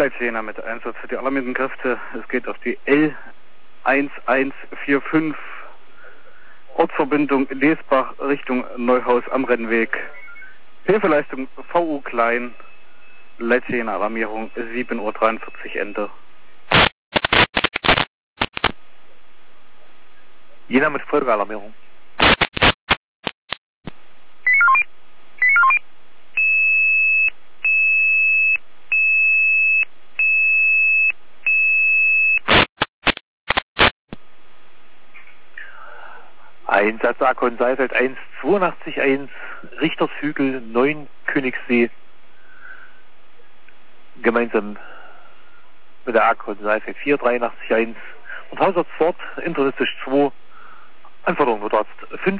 Jena mit Einsatz für die alarmierten Kräfte. Es geht auf die L1145 Ortsverbindung Lesbach Richtung Neuhaus am Rennweg. Hilfeleistung VU Klein, Jena Alarmierung 7:43 Uhr Ende. Jena mit Folgealarmierung. Einsatz Akon Seifeld 182-1, Richtershügel 9 Königssee, gemeinsam mit der Akon Seifeld 483-1 und Hausarzt Ford, Internist 2, Anforderung Notarzt 5.